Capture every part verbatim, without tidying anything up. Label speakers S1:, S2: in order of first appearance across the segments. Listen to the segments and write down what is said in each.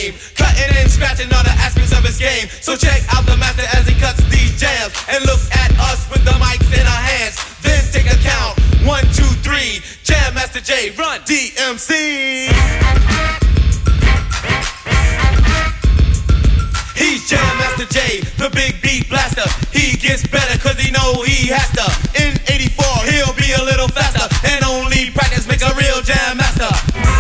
S1: name, cutting and scratching all the aspects of his game. So check out the master as he cuts these jams, and look at us with the mics in our hands. Then take a count, one, two, three. Jam Master Jay, run D M C. He's Jam Master Jay, the big beat blaster. He gets better cause he know he has to. In eighty-four he'll be a little faster, and only practice makes a real Jam Master.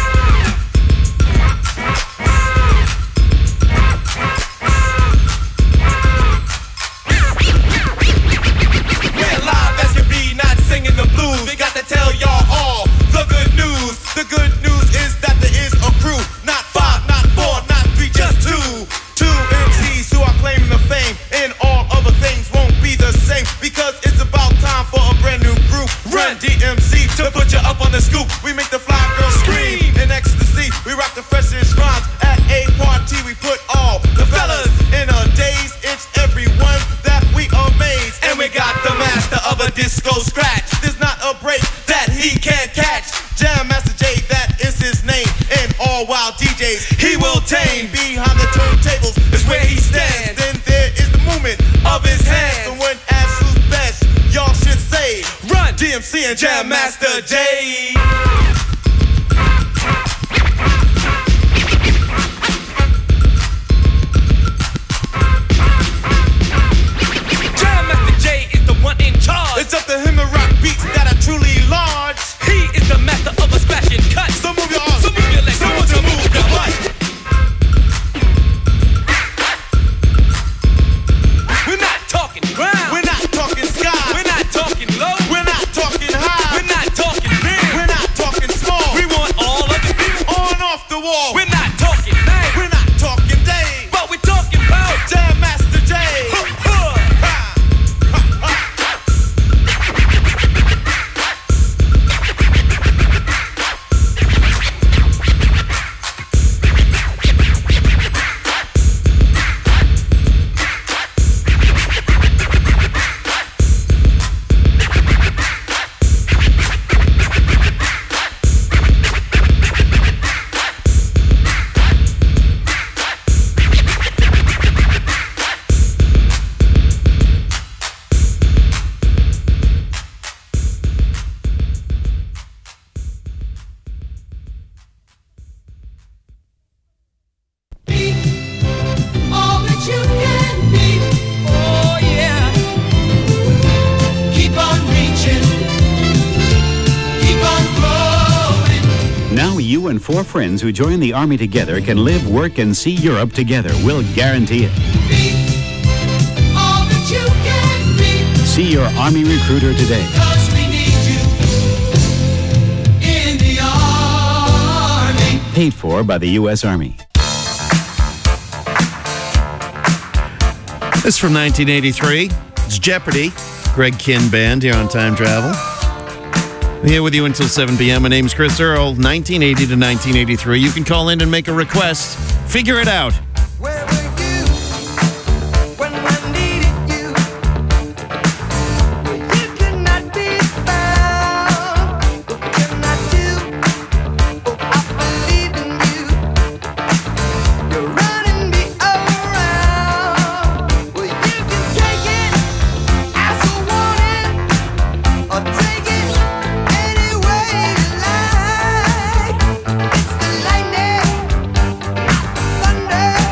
S1: We're live as can be, not singing the blues. We got to tell y'all all the good news. The good news is that there is a crew, not five, not four, not three, just two. Two M Cs who are claiming the fame, and all other things won't be the same, because it's about time for a brand new group. Run D M C to put you up on the scoop. We make the fly girls scream in ecstasy. We rock the freshest rhymes at a party. We put all the fellas in a daze. It's everyone that we amaze. And we got the master of a disco scratch. There's not a break that he can't catch. Jam Master Jay, that is his name. And all wild D Js he will tame. Behind the turntables is where he stands. Then there is the movement of his hands. So when asked who's best, y'all should say Run D M C and Jam Master Jay. Jam Master Jay is the one in charge. It's up to him to rock beats that are truly large. He is the master of a scratch and cut. So move your arms, so move your legs, so move your move your butt. We're not talking ground. We're not talking sky. We're not talking low. We're not talking high. We're not talking big. We're not talking small. We want all of it on off the wall. We're not talking night. We're not talking day. But we're talking about Jam Master Jay.
S2: And four friends who join the Army together can live, work, and see Europe together. We'll guarantee it.
S3: Be all that you can be.
S2: See your Army recruiter today.
S3: Because we need you in the Army.
S2: Paid for by the U S Army.
S4: This is from nineteen eighty-three. It's Jeopardy. Greg Kinn Band here on Time Travel. I'm here with you until seven p.m. My name's Chris Earl. nineteen eighty to nineteen eighty-three. You can call in and make a request. Figure it out.
S3: Where were you when I needed you? You could not be found. What can I do? Oh, I believe in you. You're running me around. Well, you can take it as a warning, or take it any way you like. It's the lightning, thunder.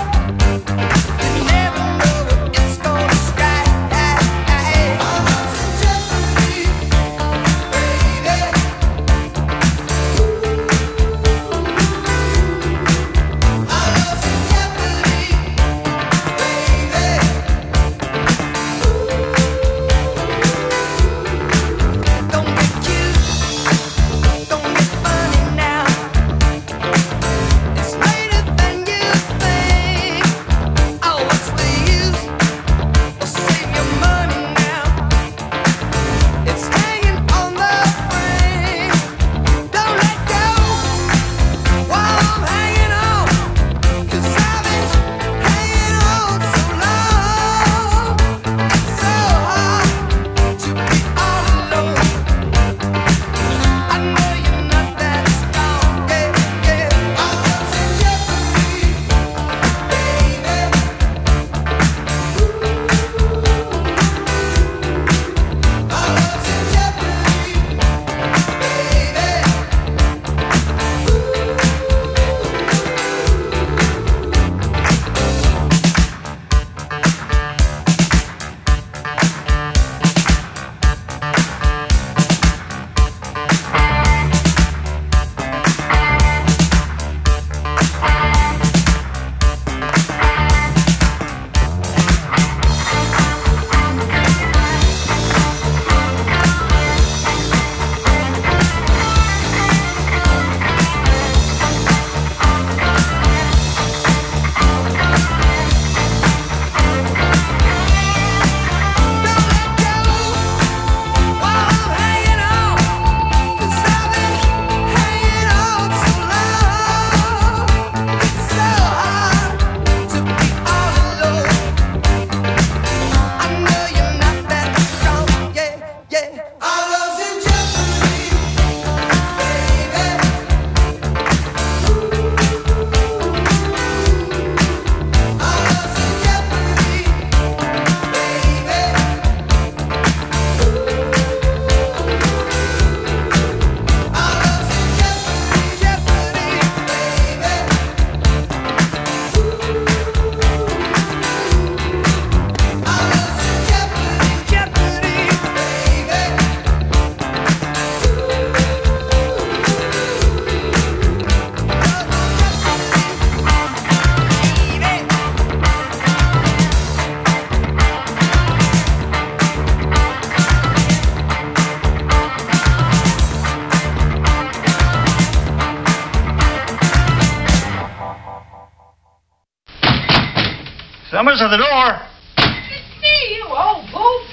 S5: Somebody's at the door.
S6: It's me, you old boof.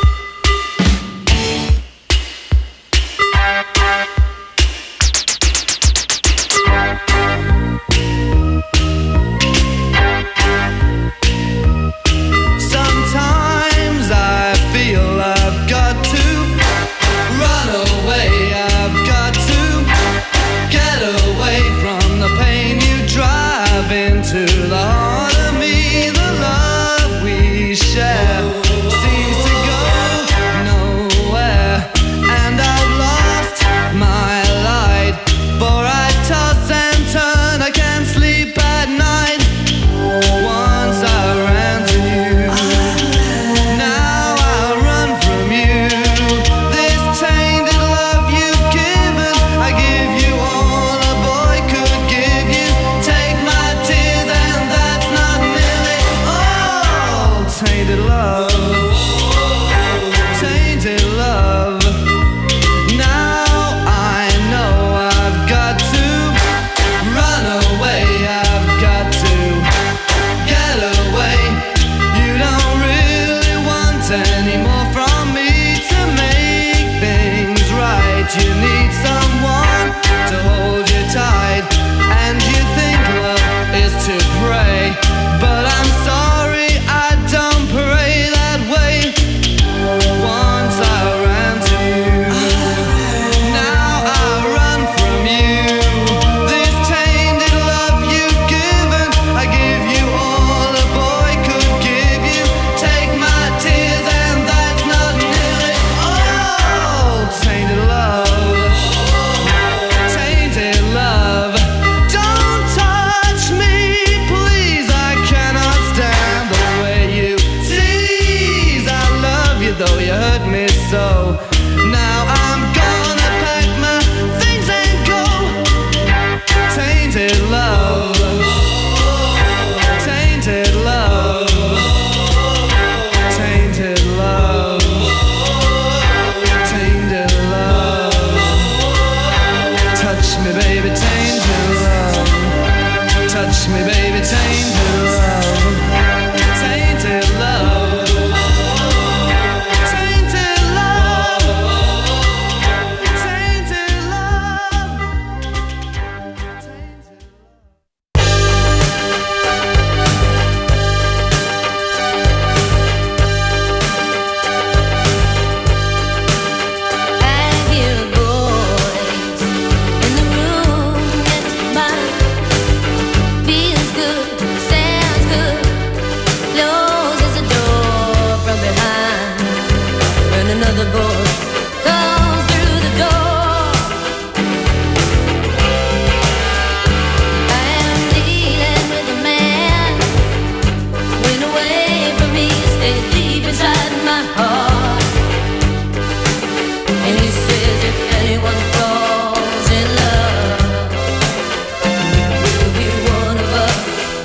S3: Sometimes I feel I've got to run away. I've got to get away from the pain you drive into the heart of me. The love we share seems to go nowhere, and I've lost my light, for I toss and turn. I can't sleep at night. Once I ran to you, now I run from you. This tainted love you've given, I give you all a boy could give you. Take my tears and that's not nearly all. Tainted love, tainted love. Now I know I've got to run away. I've got to get away. You don't really want any more from me to make things right. You need someone to hold you tight, and you think love is to pray, but I'm sorry, I don't pray that way. Once I ran to you, now I run from you. This tainted love you've given, I give you all a boy could give you. Take my tears and that's not nearly all. Tainted love, tainted love. Don't touch me, please. I cannot stand the way you tease. I love you though you hurt me so. Now I'm gonna pack my things and go. Tainted love, tainted love, tainted love, tainted love. Touch me, baby, tainted love. Touch me, baby, tainted love. Tainted love. Tainted love. Tainted love. Tainted
S7: I hear a voice in the room next to mine. Feels good, sounds good. Closes the door from behind, and another voice comes through the door. I am dealing with a man who went away from me, stays deep inside my heart. And he says if anyone falls in love, we'll be one of us.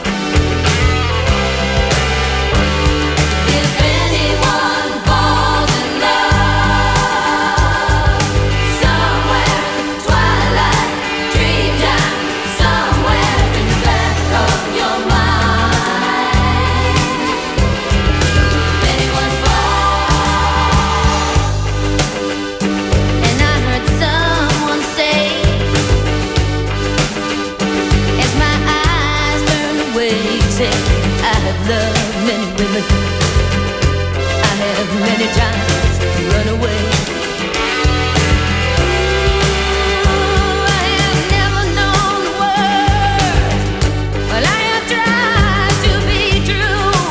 S7: If anyone falls in love, somewhere in the twilight, dream time, somewhere in the back of your mind. If anyone falls, and I heard someone say, as my eyes turned away, say, I have loved many women, I have many times run away. Ooh, I have never known the words, well, I have tried to be true,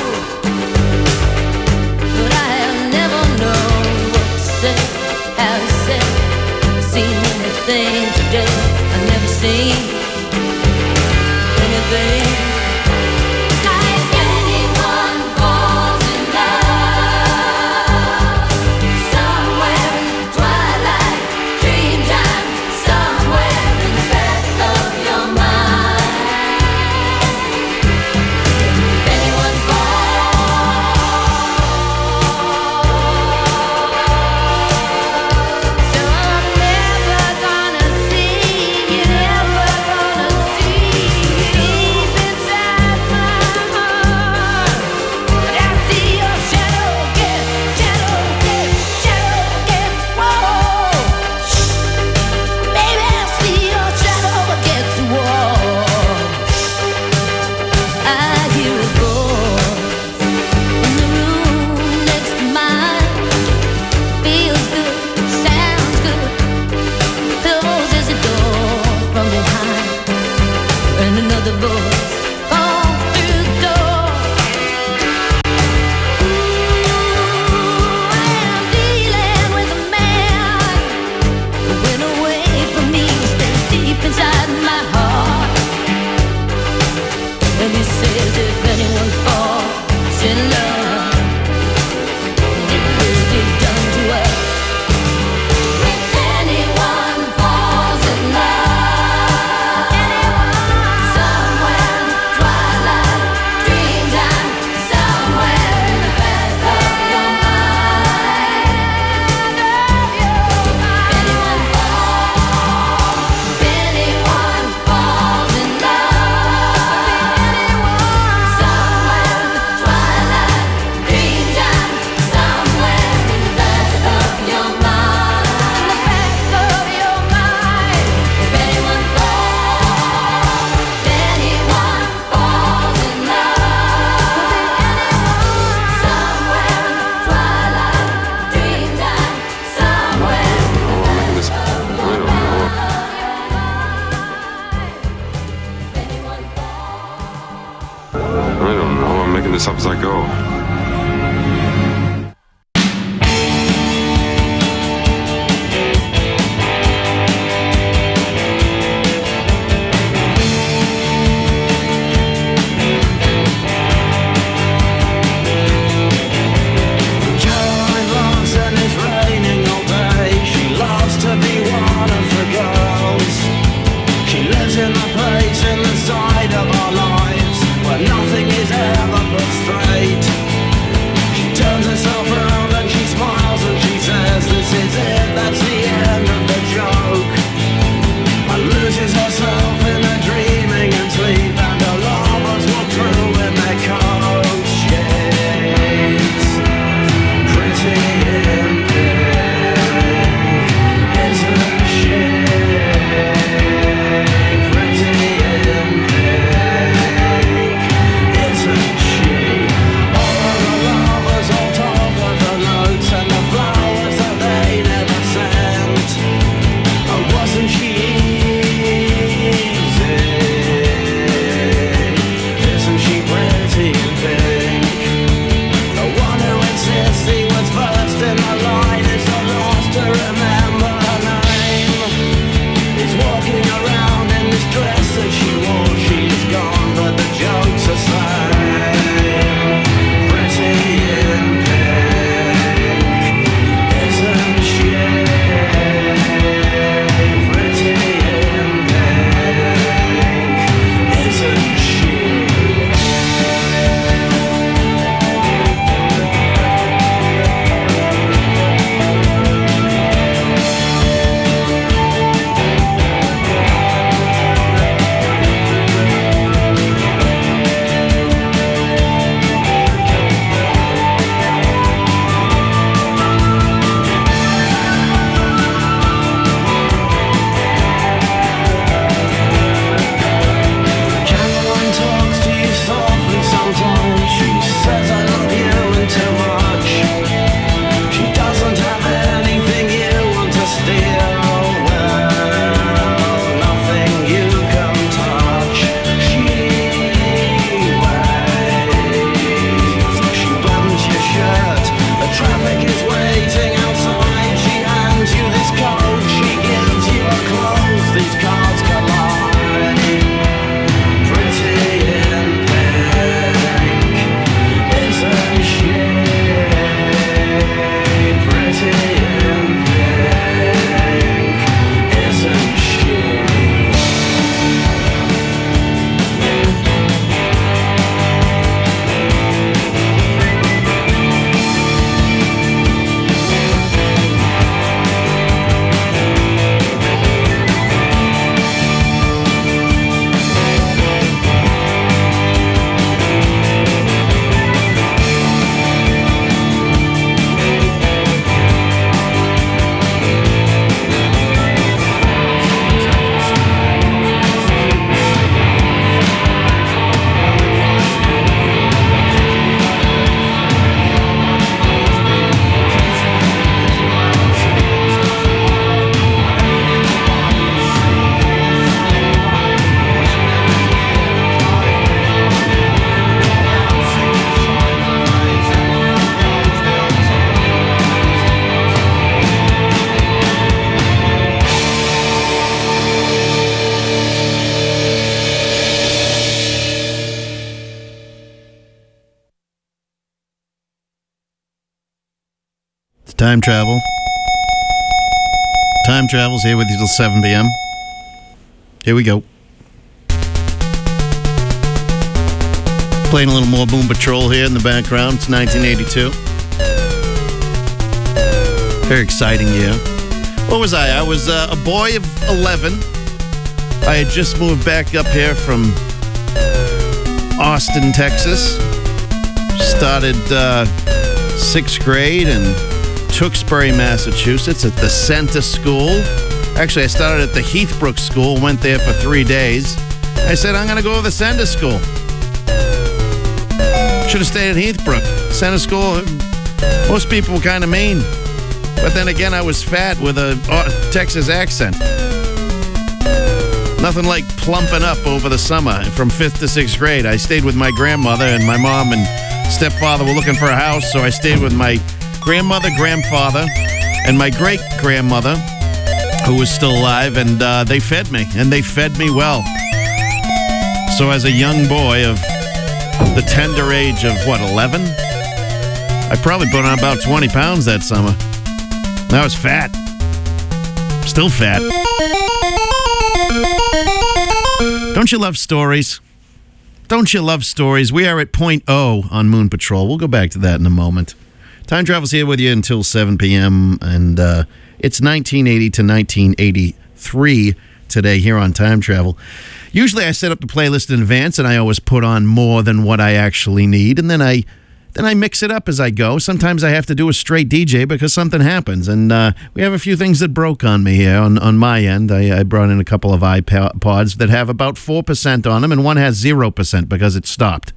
S7: but I have never known what to say, how to say. I've seen anything today, I've never seen anything. If anyone falls in love, somewhere in the twilight, dream time, somewhere in the back of your mind. If anyone falls, so I'm never gonna see you, never gonna see you.
S5: making this up as I go.
S3: Caroline loves and it's raining all day. She loves to be one of the girls. She lives in a place in the side of our lives where nothing is ever put straight. She turns herself around and she smiles and she says, "This is it, that's the end of the joke." And loses herself in her dreaming and sleep, and her lovers walk through in their coats. She's pretty in pink, isn't she? Pretty in pink, isn't she? All of the lovers on top of the notes and the flowers that they never sent. Oh, wasn't she easy? Isn't she pretty in pink? The one who insists he was first in the line is the last to remember her name. He's walking around in this dress that she wore. She's gone, but the joke's the same. Pretty in pink, isn't she? Pretty in pink, isn't she? Caroline talks to you softly sometimes. She says, "I love you," and too much. She doesn't have anything you want to steal. Well, nothing you can touch. She waves. She buttons your shirt. The traffic is waiting outside. She hands you this coat. She gives you her clothes. These cards collide. Pretty in pink, isn't she? Pretty in pink, isn't she?
S4: It's time travel. Time travel's here with you till seven p.m. Here we go. Playing a little more Boom Patrol here in the background. It's nineteen eighty-two. Very exciting year. What was I? I was uh, a boy of eleven. I had just moved back up here from Austin, Texas. Started uh, sixth grade in Tewksbury, Massachusetts at the Center School. Actually, I started at the Heathbrook School, went there for three days. I said, I'm going to go to the Center School. Should have stayed at Heathbrook. Center School, most people were kind of mean. But then again, I was fat with a uh, Texas accent. Nothing like plumping up over the summer from fifth to sixth grade. I stayed with my grandmother, and my mom and stepfather were looking for a house, so I stayed with my grandmother, grandfather, and my great-grandmother, who was still alive, and uh, they fed me, and they fed me well. So as a young boy of the tender age of, what, eleven? I probably put on about twenty pounds that summer. I was fat. Still fat. Don't you love stories? Don't you love stories? We are at point oh on Moon Patrol. We'll go back to that in a moment. Time Travel's here with you until seven p.m., and uh, it's nineteen eighty to nineteen eighty-three today here on Time Travel. Usually I set up the playlist in advance, and I always put on more than what I actually need, and then I then I mix it up as I go. Sometimes I have to do a straight D J because something happens, and uh, we have a few things that broke on me here on, on my end. I, I brought in a couple of iPods that have about four percent on them, and one has zero percent because it stopped.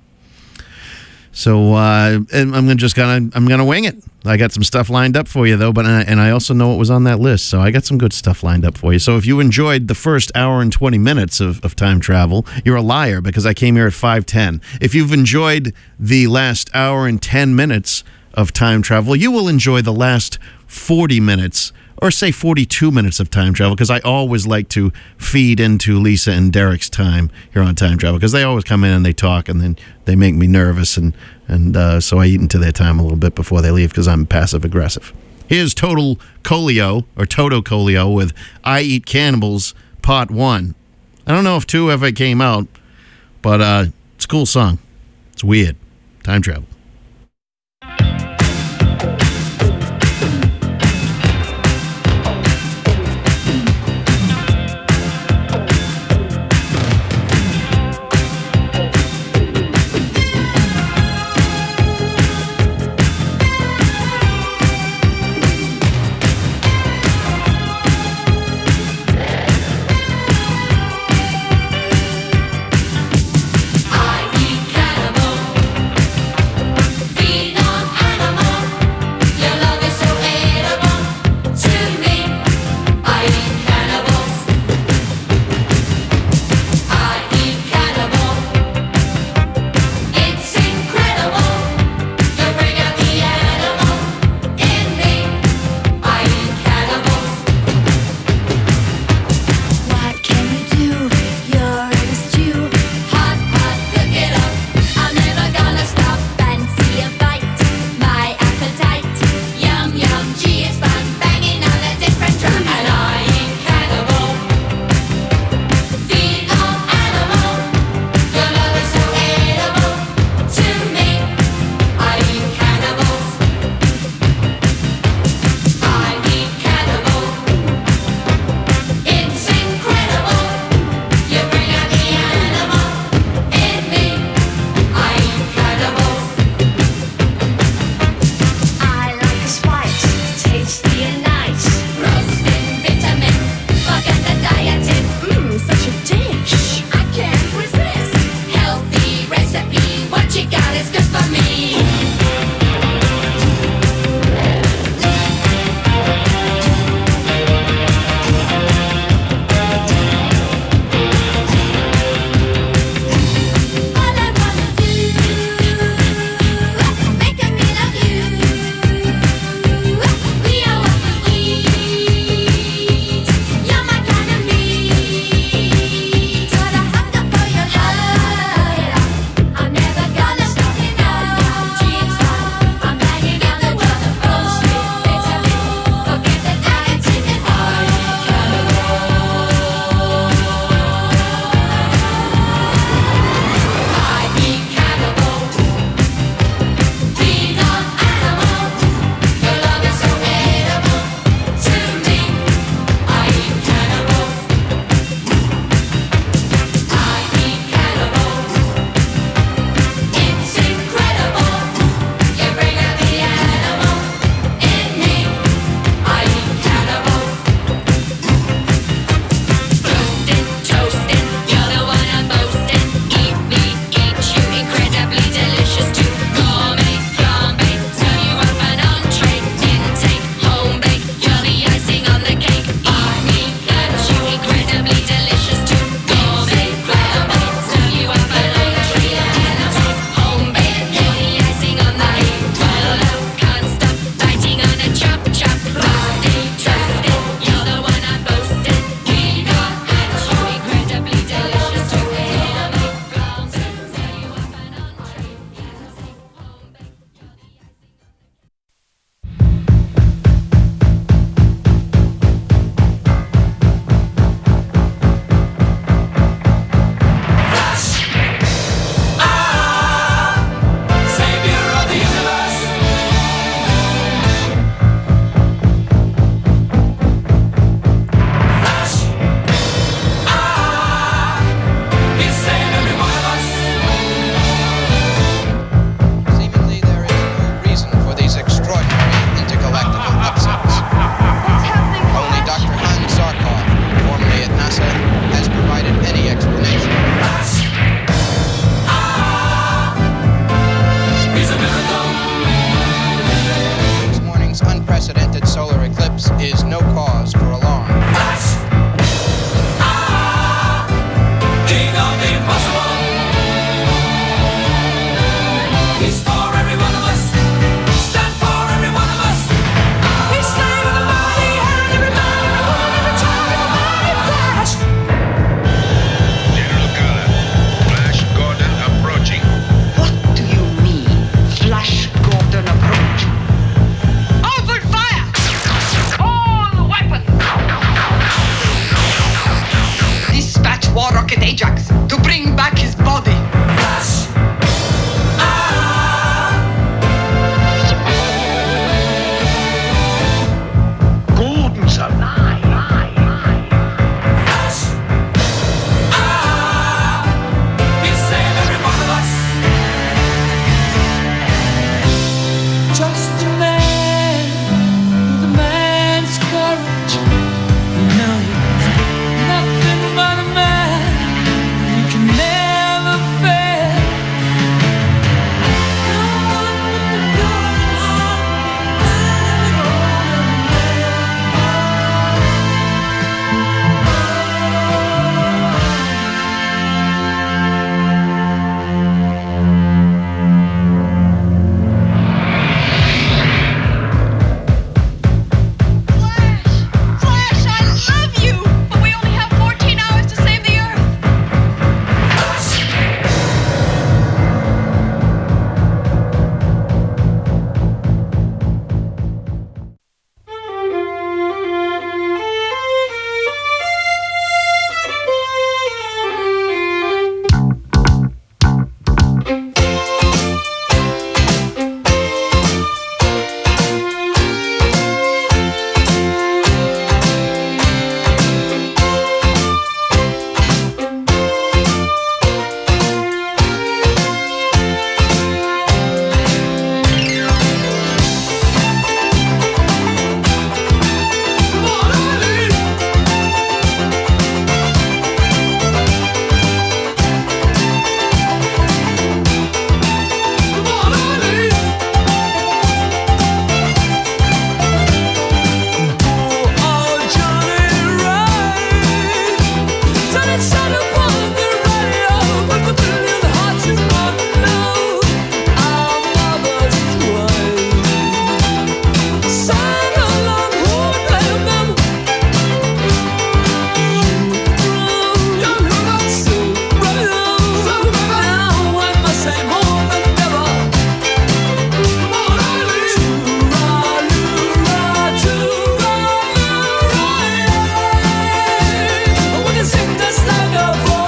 S4: So uh, and I'm just gonna I'm gonna wing it. I got some stuff lined up for you though, but and I also know what was on that list, so I got some good stuff lined up for you. So if you enjoyed the first hour and twenty minutes of, of Time Travel, you're a liar because I came here at five ten. If you've enjoyed the last hour and ten minutes of Time Travel, you will enjoy the last forty minutes. Or say forty-two minutes of Time Travel, because I always like to feed into Lisa and Derek's time here on Time Travel, because they always come in and they talk, and then they make me nervous, and, and uh, so I eat into their time a little bit before they leave, because I'm passive-aggressive. Here's Total Colio, or Toto Colio, with I Eat Cannibals, Part one. I don't know if two ever came out, but uh, it's a cool song. It's weird. Time Travel.
S7: I eat cannibal.
S5: Ajax to bring back his body.
S8: Gordon's alive.
S3: Just a man with a man's courage. You know he's nothing but a man. You can never fail. No one with a good
S6: Flash, I love you! But we only have fourteen hours to save the Earth. Oh, Johnny Ride. Sunny side of one, the radio, but the billion hearts is not know. Our mothers cried. Sang along, who blame them? You grown so right on. Now I must say more than ever. Come on, Riley. To ride, to ride. When you sing this like a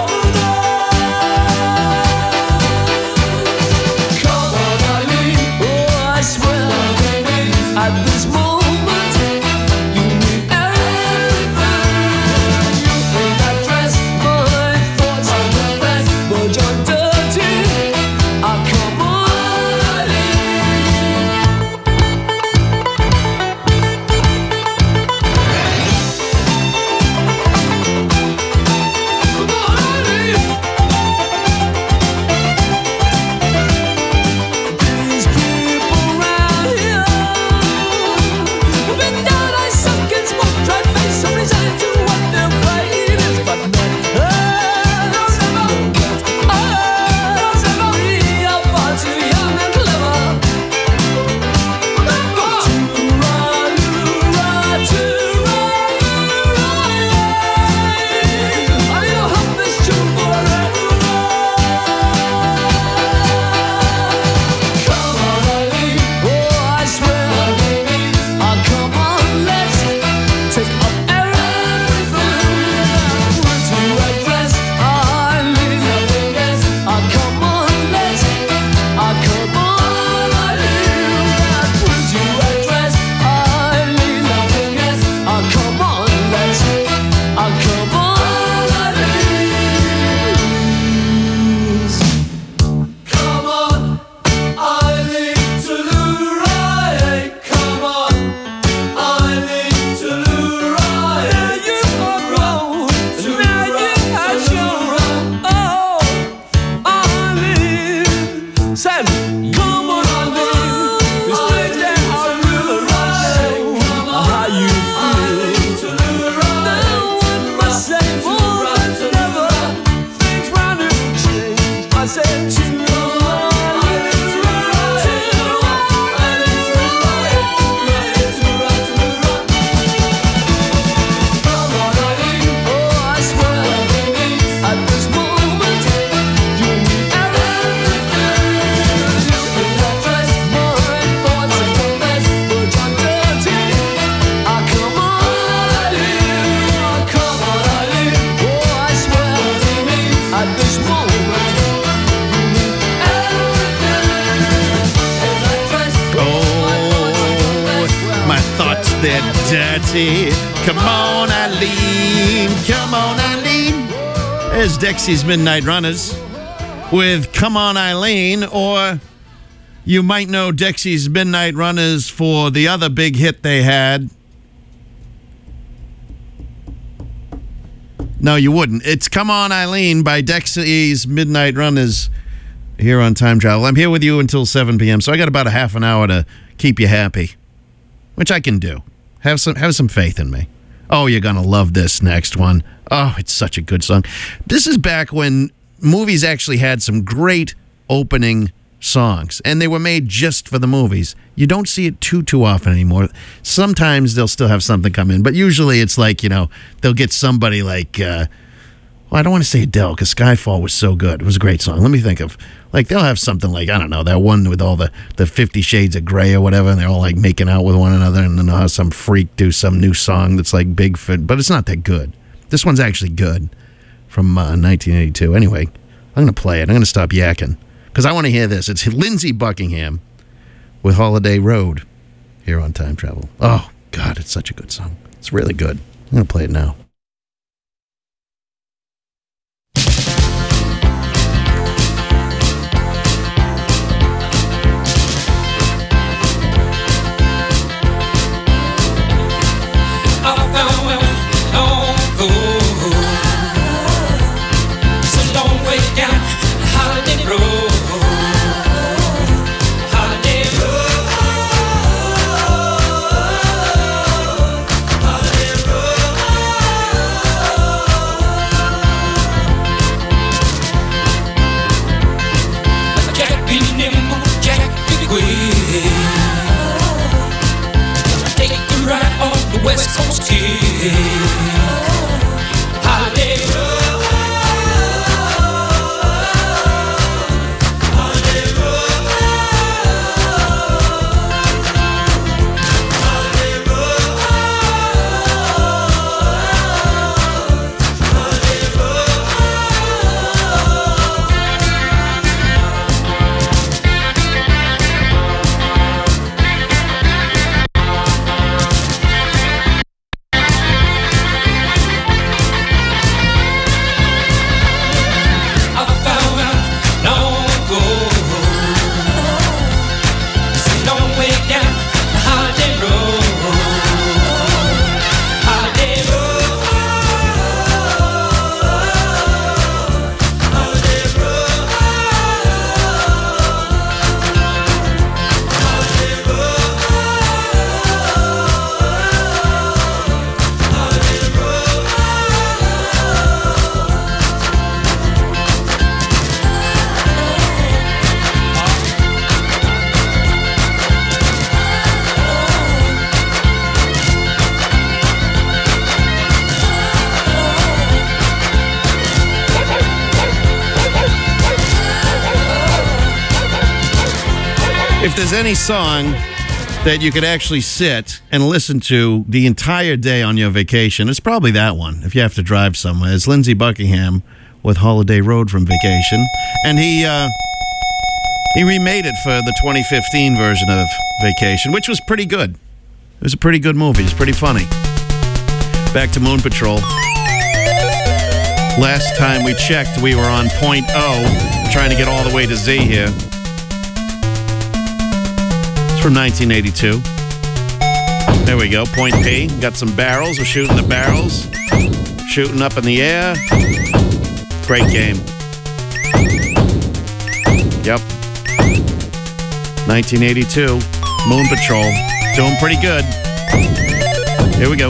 S4: they're dirty. Come on, Eileen. Come on, Eileen. There's Dexy's Midnight Runners with Come On, Eileen. Or you might know Dexy's Midnight Runners for the other big hit they had. No, you wouldn't. It's Come On, Eileen by Dexy's Midnight Runners here on Time Travel. I'm here with you until seven p.m., so I got about a half an hour to keep you happy, which I can do. Have some have some faith in me. Oh, you're going to love this next one. Oh, it's such a good song. This is back when movies actually had some great opening songs, and they were made just for the movies. You don't see it too, too often anymore. Sometimes they'll still have something come in, but usually it's like, you know, they'll get somebody like, uh, well, I don't want to say Adele, because Skyfall was so good. It was a great song. Let me think of, like, they'll have something like, I don't know, that one with all the, the Fifty Shades of Grey or whatever, and they're all, like, making out with one another, and then they'll have some freak do some new song that's, like, big for, but it's not that good. This one's actually good from uh, nineteen eighty-two. Anyway, I'm going to play it. I'm going to stop yakking, because I want to hear this. It's Lindsey Buckingham with Holiday Road here on Time Travel. Oh, God, it's such a good song. It's really good. I'm going to play it now.
S6: West Coast kid. Holiday Road. Holiday Road. Holiday Road. Holiday
S4: If there's any song that you could actually sit and listen to the entire day on your vacation, it's probably that one, if you have to drive somewhere. It's Lindsey Buckingham with Holiday Road from Vacation. And he uh, he remade it for the twenty fifteen version of Vacation, which was pretty good. It was a pretty good movie. It's pretty funny. Back to Moon Patrol. Last time we checked, we were on point oh, trying to get all the way to Z here. From nineteen eighty-two. There we go, point P. Got some barrels. We're shooting the barrels. Shooting up in the air. Great game. Yep. nineteen eighty-two. Moon Patrol. Doing pretty good. Here we go.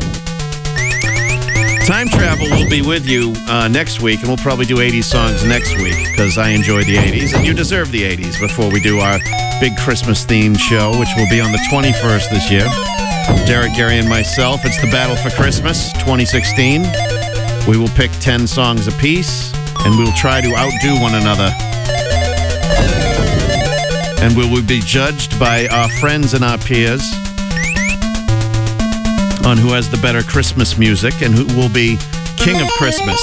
S4: Time Travel will be with you uh, next week, and we'll probably do eighties songs next week, because I enjoy the eighties, and you deserve the eighties before we do our big Christmas-themed show, which will be on the twenty-first this year. Derek, Gary, and myself. It's the Battle for Christmas twenty sixteen. We will pick ten songs apiece, and we'll try to outdo one another. And we will be judged by our friends and our peers on who has the better Christmas music and who will be King of Christmas.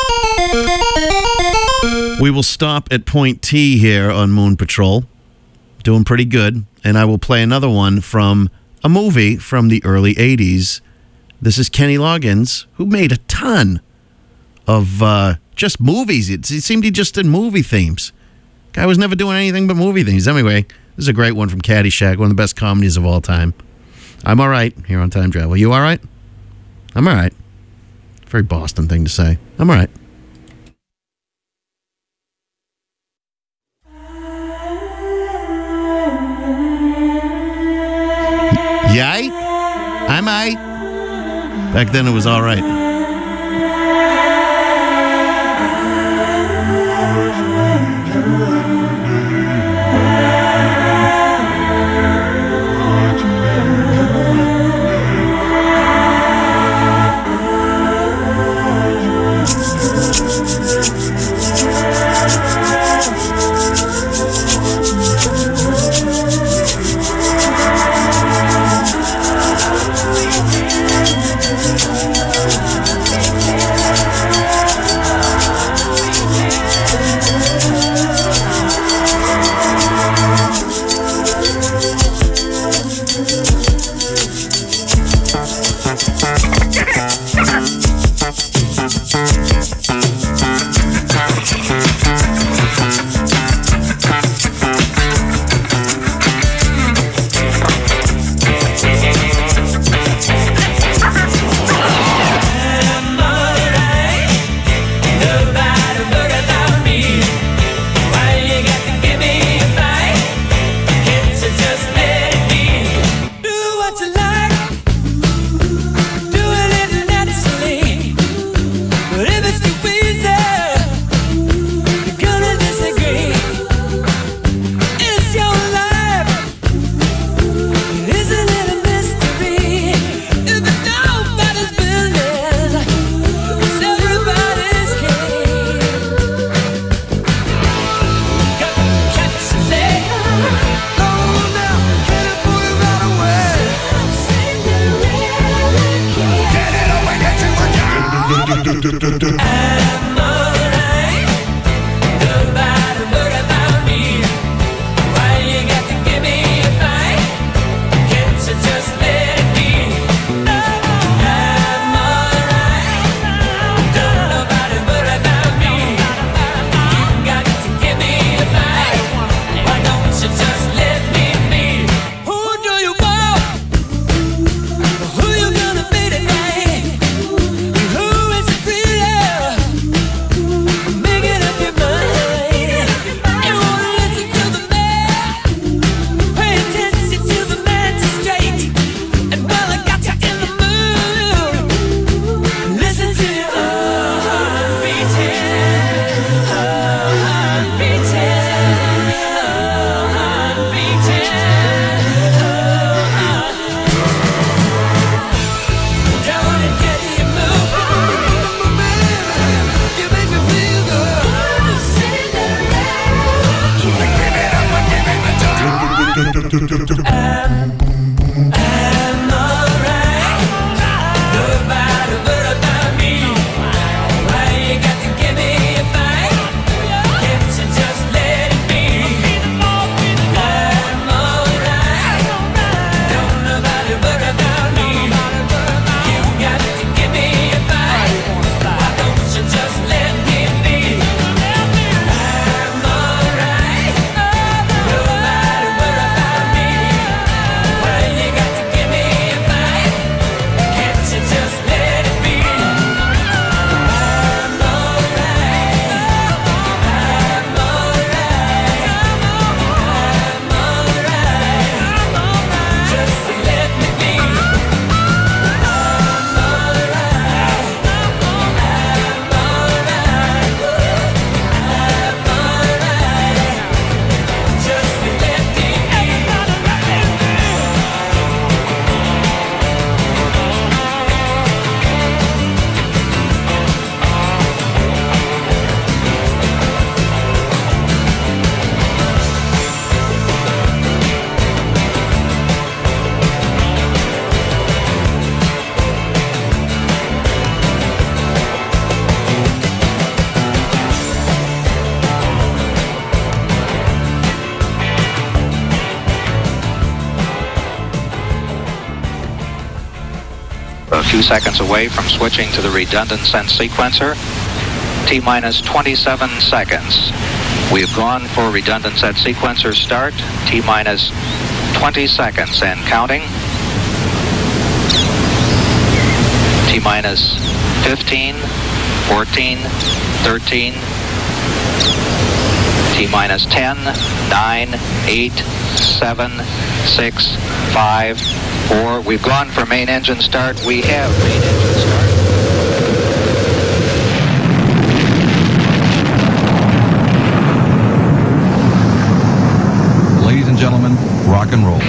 S4: We will stop at point T here on Moon Patrol. Doing pretty good. And I will play another one from a movie from the early eighties. This is Kenny Loggins, who made a ton of uh, just movies. It, it seemed he just did movie themes. Guy was never doing anything but movie themes. Anyway, this is a great one from Caddyshack, one of the best comedies of all time. I'm all right here on Time Travel. You all right? I'm all right. Very Boston thing to say. I'm all right. Yay? I'm aight. Back then it was all right.
S6: Nobody
S8: two seconds away from switching to the redundant sense sequencer. T minus twenty-seven seconds. We've gone for redundant set sequencer start. T minus twenty seconds and counting. T minus fifteen, fourteen, thirteen. T minus ten, nine, eight, seven, six, five, four. We've gone for main engine start. We have main engine start.
S9: Ladies and gentlemen, rock and roll.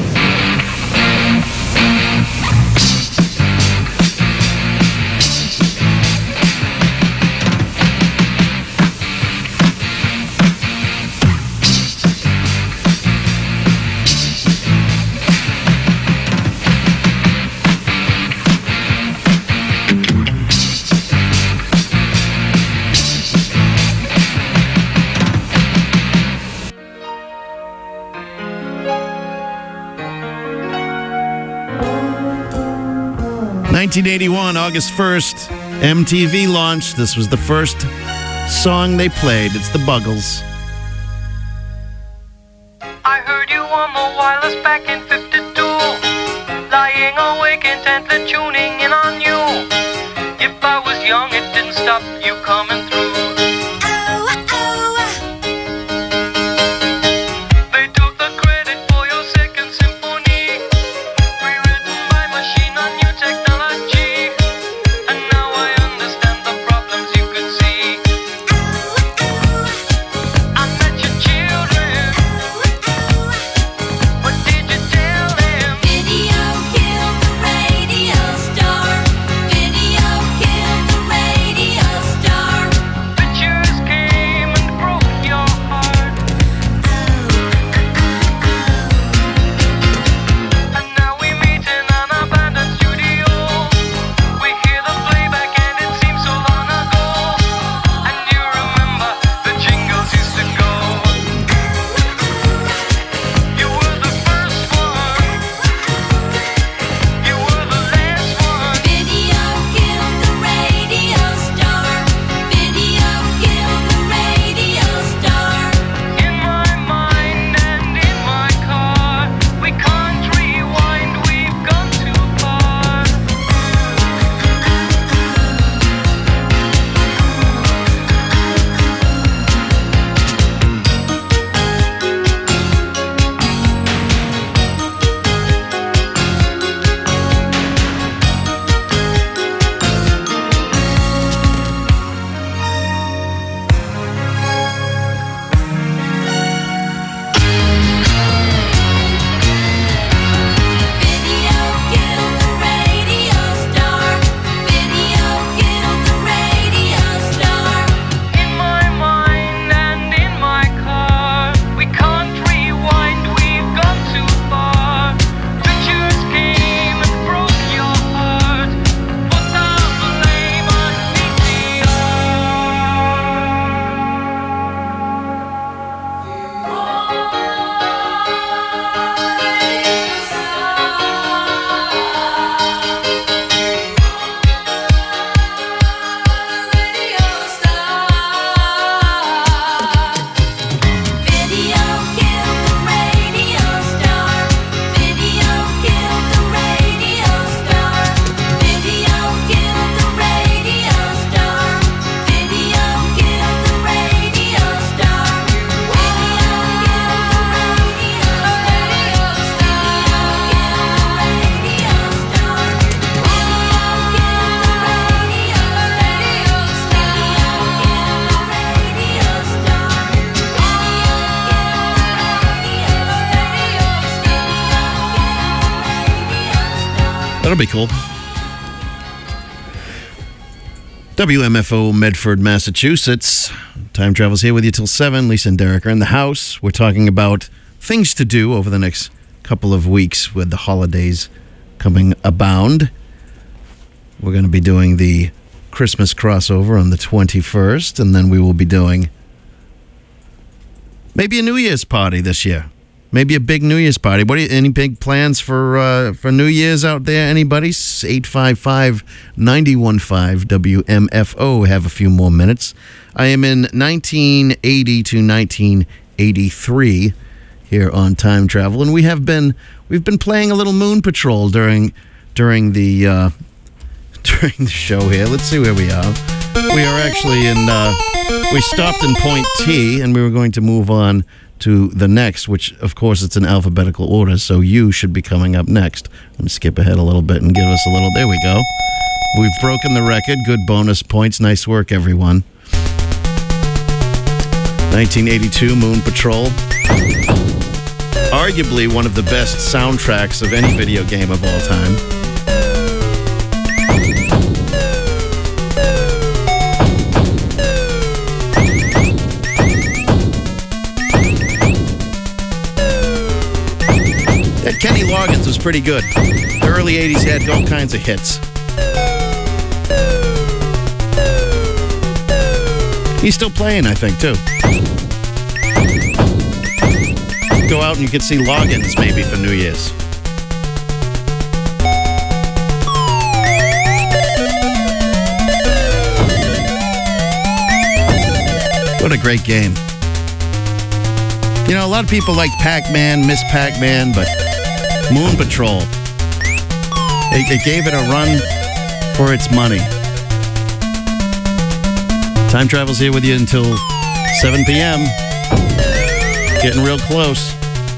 S4: nineteen eighty-one, August first, M T V launched. This was the first song they played. It's the Buggles.
S3: I heard you on the wireless back in fifty-two, lying awake intently tuning in on you. If I was young, it didn't stop you coming through. They took the credit for your second symphony, rewritten by machine on new technology. And now I understand the problems you could see. I met your children. What did you tell them?
S7: Video killed the radio star. Video killed the radio star.
S3: Pictures came and broke your heart. And now we meet in an abandoned studio. We hear the playback and it seems so long ago. And you remember the jingles used to go. You were the first one. You were the last one.
S7: Video killed the radio star. Video killed the radio star.
S3: In my mind and in my car, we can't rewind, we've gone too far.
S7: Video killed the radio star. Video killed the radio star.
S3: In my mind and in my car, we can't rewind, we've gone too far. Pictures came and broke your heart. Put the blame on V C
S7: Video killed the radio star. Video killed the radio star. Video killed the radio star. Video killed the radio star. Video killed the radio star. Video killed the radio star.
S4: That'll be cool. W M F O Medford, Massachusetts. Time Travel's here with you till seven. Lisa and Derek are in the house. We're talking about things to do over the next couple of weeks with the holidays coming abound. We're going to be doing the Christmas crossover on the twenty-first, and then we will be doing maybe a New Year's party this year. Maybe a big New Year's party. What? Do you, any big plans for uh, for New Year's out there? Anybody? eight five five, nine one five, W M F O. Have a few more minutes. I am in nineteen eighty to nineteen eighty-three here on Time Travel, and we have been we've been playing a little Moon Patrol during during the uh, during the show here. Let's see where we are. We are actually in. Uh, we stopped in point T, and we were going to move on to the next, which, of course, it's in alphabetical order, so you should be coming up next. I'm going to skip ahead a little bit and give us a little... There we go. We've broken the record. Good bonus points. Nice work, everyone. nineteen eighty-two, Moon Patrol. Arguably one of the best soundtracks of any video game of all time. That Kenny Loggins was pretty good. The early eighties had all kinds of hits. He's still playing, I think, too. Go out and you could see Loggins maybe for New Year's. What a great game. You know, a lot of people like Pac-Man, Miss Pac-Man, but Moon Patrol, it, it gave it a run for its money. Time Travel's here with you until seven p.m. Getting real close.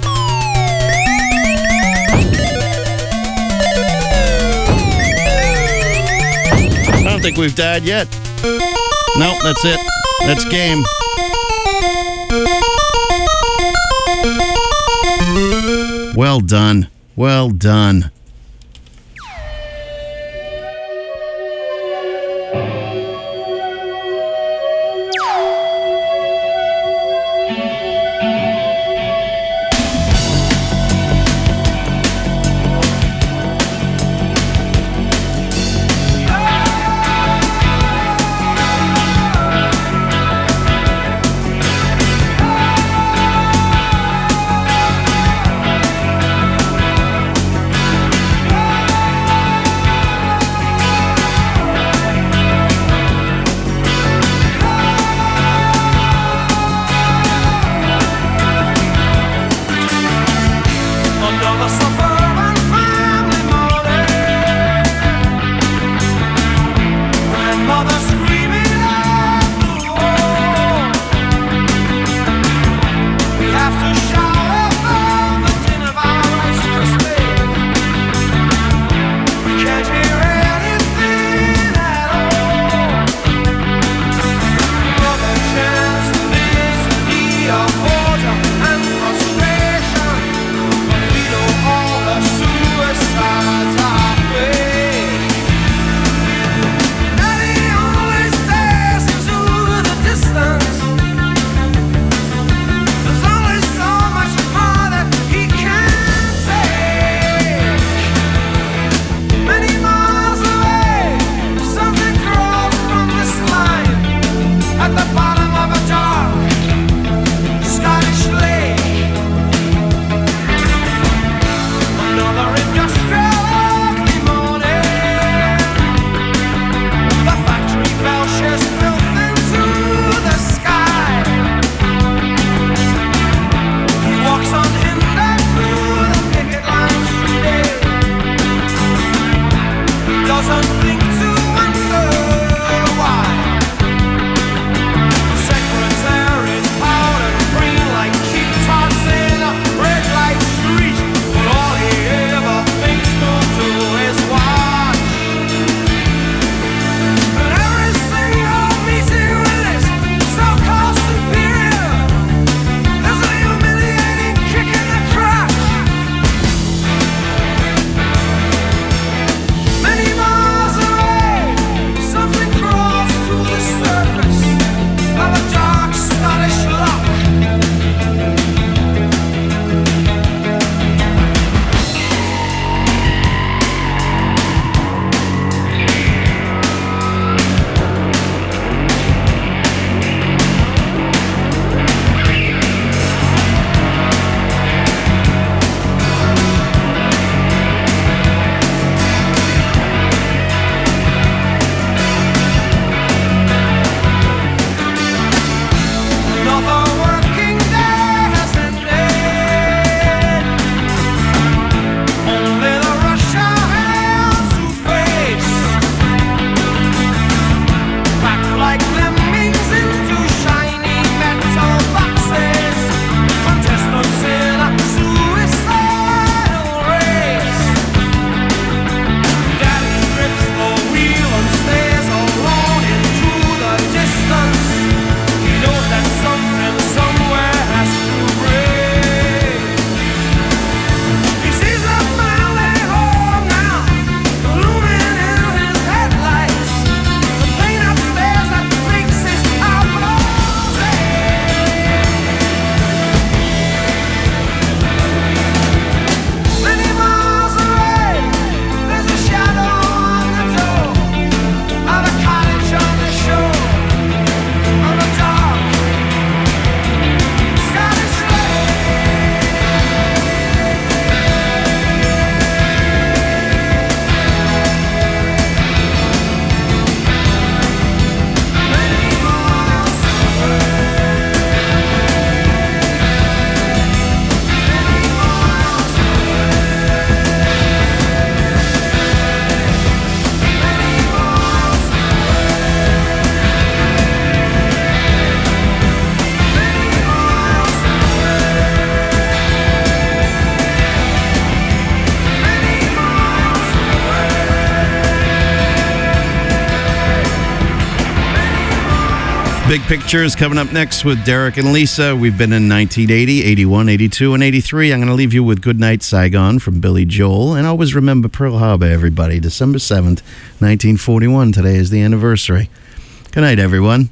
S4: I don't think we've died yet. Nope, that's it. That's game. Well done. Well done. Big Picture is coming up next with Derek and Lisa. We've been in nineteen eighty, eighty-one, eighty-two, and eighty-three. I'm going to leave you with Goodnight Saigon from Billy Joel. And always remember Pearl Harbor, everybody. December seventh, nineteen forty-one. Today is the anniversary. Good night, everyone.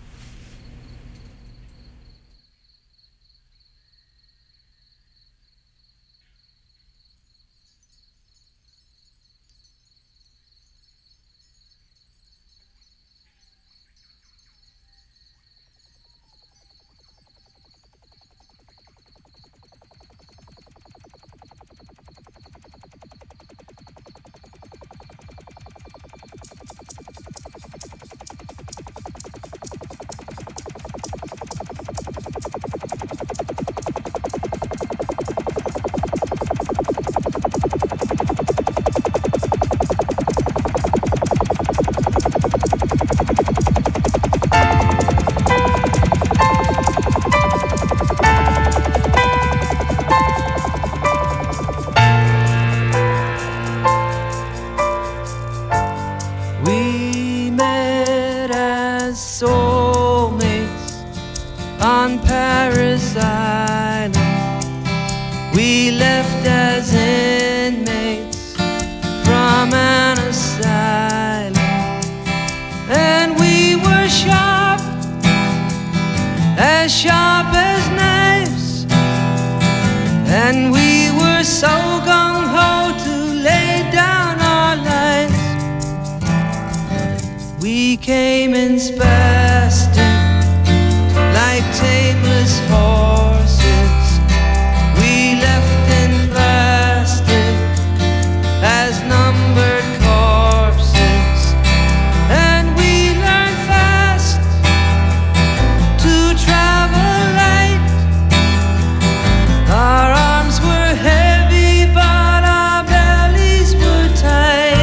S6: We met as soulmates on Paris Island. We left as inmates from an asylum. And we were sharp, as sharp as knives. And we were so gung-ho to lay down our lives. We came in spastic, like tameless horses. We left in plastic, as numbered corpses. And we learned fast to travel light. Our arms were heavy, but our bellies were tight.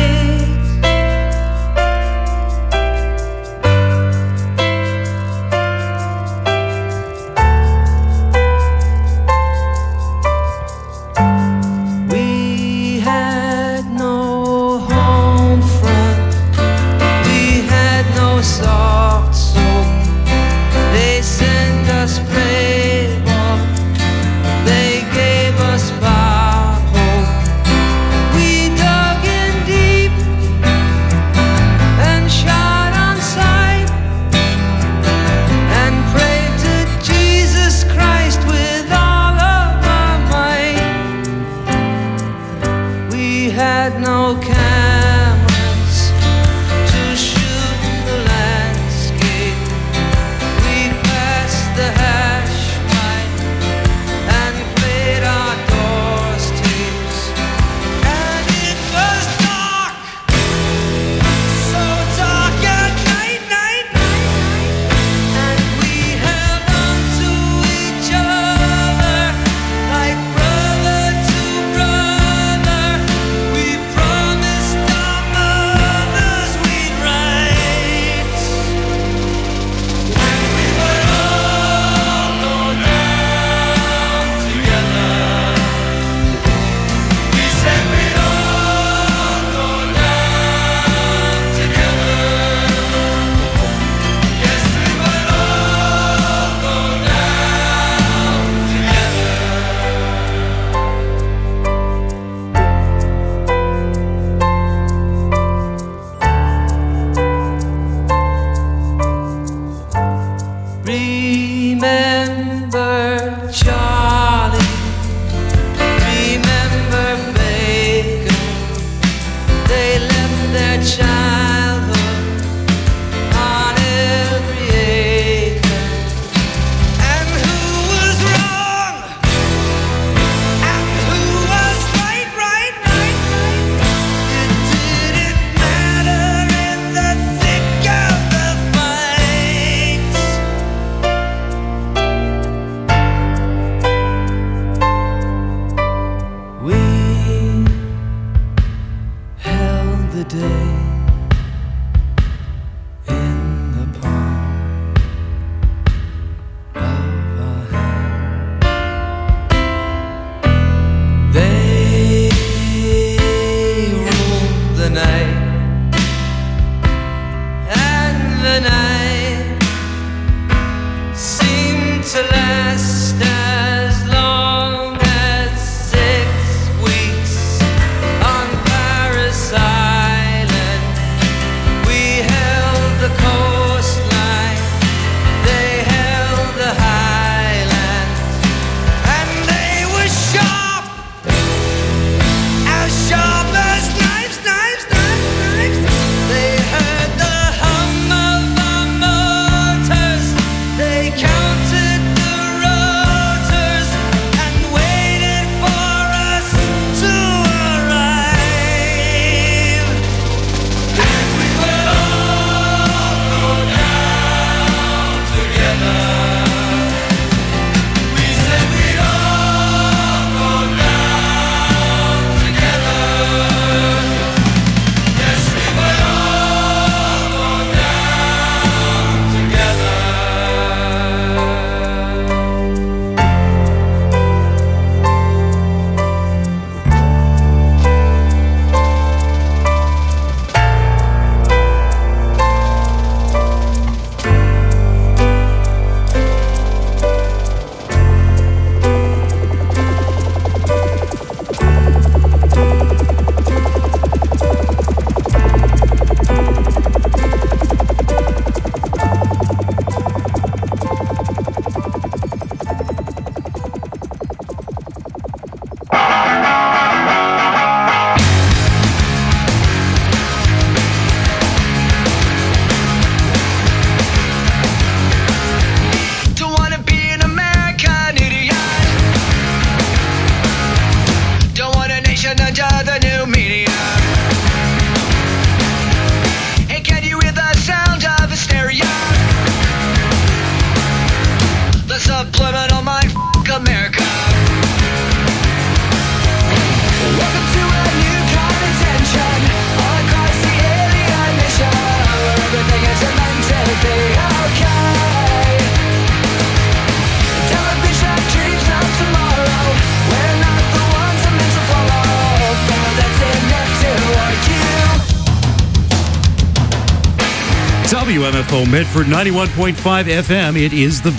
S6: We had no home front, we had no soft soap. They sent us playboy, they gave us Bob Hope. We dug in deep and shot on sight and prayed to Jesus Christ with all of our might. We had no cameras to shoot the landscape. We passed the hash pipe and played our doors tapes. And it was dark, so dark at night, night, and we held on to each other like brother to brother. We promised our mothers we'd write, and we would all go down together. We said we'd all go down together. Yes, we would all go down together. Remember Charlie, remember Baker. They left their childhood on every acre. And who was wrong? And who was right, right, right? It didn't matter in the thick of the fight.
S10: W M F O Medford ninety-one point five F M. It is the